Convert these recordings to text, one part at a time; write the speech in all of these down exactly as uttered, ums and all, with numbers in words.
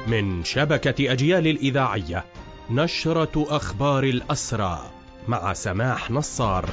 من شبكة أجيال الإذاعية، نشرة أخبار الأسرى مع سماح نصار.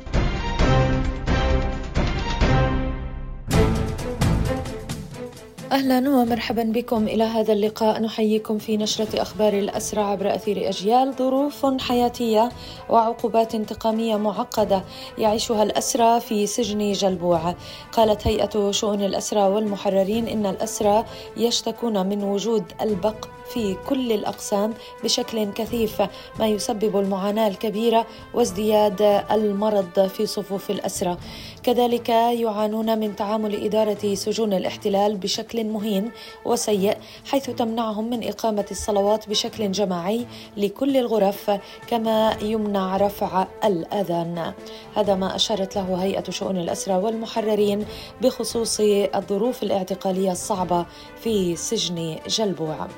أهلا ومرحبا بكم إلى هذا اللقاء. نحييكم في نشرة أخبار الأسرى عبر أثير أجيال. ظروف حياتية وعقوبات انتقامية معقدة يعيشها الأسرى في سجن جلبوع. قالت هيئة شؤون الأسرى والمحررين إن الأسرى يشتكون من وجود البق في كل الأقسام بشكل كثيف، ما يسبب المعاناة الكبيرة وازدياد المرض في صفوف الأسرى. كذلك يعانون من تعامل إدارة سجون الاحتلال بشكل مهين وسيء، حيث تمنعهم من إقامة الصلوات بشكل جماعي لكل الغرف، كما يمنع رفع الأذان. هذا ما أشارت له هيئة شؤون الأسرى والمحررين بخصوص الظروف الاعتقالية الصعبة في سجن جلبوع.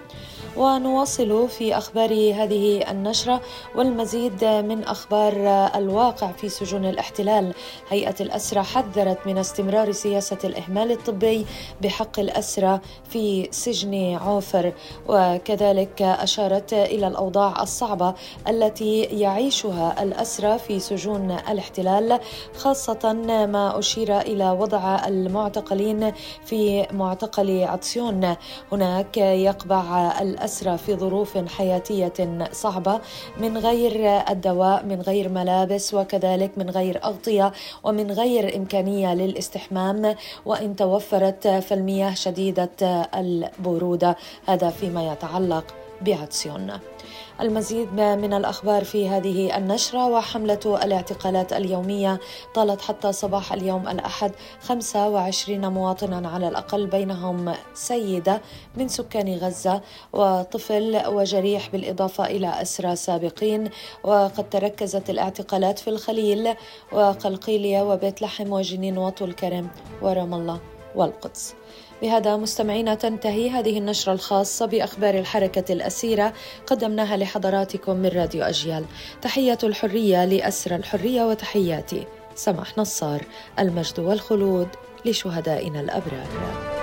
ونواصل في أخبار هذه النشرة والمزيد من أخبار الواقع في سجون الاحتلال. هيئة الأسرى حذرت من استمرار سياسة الإهمال الطبي بحق الأسرى في سجن عوفر، وكذلك أشارت إلى الأوضاع الصعبة التي يعيشها الأسرى في سجون الاحتلال، خاصة ما أشير إلى وضع المعتقلين في معتقل عطسيون. هناك يقبع الأسرى في ظروف حياتية صعبة، من غير الدواء، من غير ملابس، وكذلك من غير أغطية، ومن غير إمكانية للاستحمام، وإن توفرت فالمياه شديدة البرودة. هذا فيما يتعلق بعطسيون. المزيد من الأخبار في هذه النشرة. وحملة الاعتقالات اليومية طالت حتى صباح اليوم الأحد خمسة وعشرين مواطنا على الأقل، بينهم سيدة من سكان غزة وطفل وجريح، بالإضافة إلى أسرى سابقين. وقد تركزت الاعتقالات في الخليل وقلقيلية وبيت لحم وجنين وطول كرم ورام الله والقدس. بهذا مستمعينا تنتهي هذه النشرة الخاصة بأخبار الحركة الأسيرة، قدمناها لحضراتكم من راديو أجيال. تحية الحرية لأسرى الحرية، وتحياتي سماح نصار. المجد والخلود لشهدائنا الأبرار.